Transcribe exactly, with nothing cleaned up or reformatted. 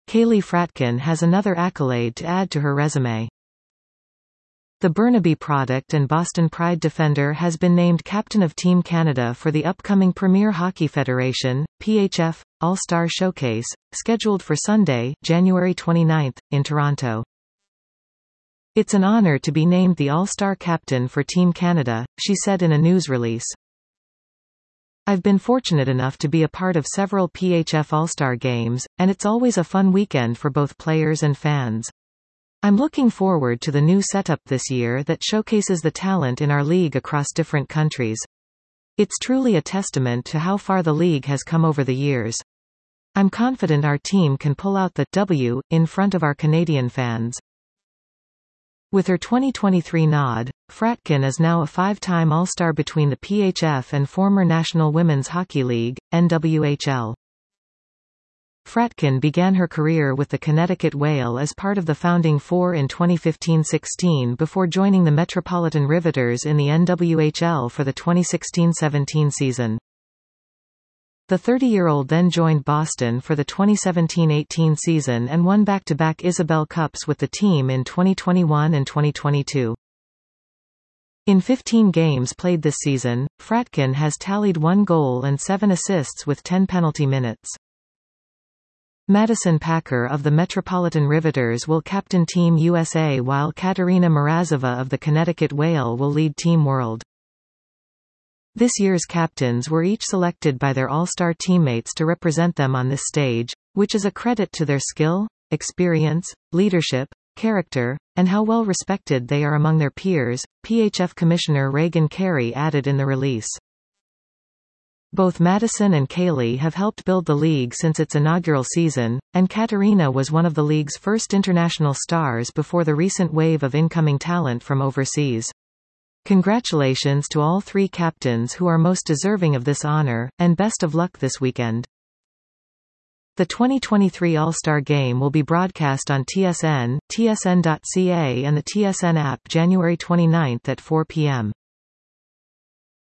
Kaylee Fratkin has another accolade to add to her resume. The Burnaby product and Boston Pride defender has been named captain of Team Canada for the upcoming Premier Hockey Federation (P H F) All-Star Showcase, scheduled for Sunday, January twenty-ninth, in Toronto. "It's an honor to be named the All-Star captain for Team Canada," she said in a news release. "I've been fortunate enough to be a part of several P H F All-Star games, and it's always a fun weekend for both players and fans. I'm looking forward to the new setup this year that showcases the talent in our league across different countries. It's truly a testament to how far the league has come over the years. I'm confident our team can pull out the W in front of our Canadian fans." With her twenty twenty-three nod, Fratkin is now a five-time All-Star between the P H F and former National Women's Hockey League, N W H L. Fratkin began her career with the Connecticut Whale as part of the Founding Four in twenty fifteen sixteen before joining the Metropolitan Riveters in the N W H L for the twenty sixteen seventeen season. The thirty-year-old then joined Boston for the twenty seventeen eighteen season and won back-to-back Isabelle Cups with the team in twenty twenty-one and twenty twenty-two. In fifteen games played this season, Fratkin has tallied one goal and seven assists with ten penalty minutes. Madison Packer of the Metropolitan Riveters will captain Team U S A while Katerina Mrazova of the Connecticut Whale will lead Team World. This year's captains were each selected by their All-Star teammates to represent them on this stage, which is a credit to their skill, experience, leadership, character, and how well respected they are among their peers, P H F Commissioner Reagan Carey added in the release. Both Madison and Kaylee have helped build the league since its inaugural season, and Katerina was one of the league's first international stars before the recent wave of incoming talent from overseas. Congratulations to all three captains who are most deserving of this honor, and best of luck this weekend. The twenty twenty-three All-Star Game will be broadcast on T S N, T S N dot C A and the T S N app January twenty-ninth at four p m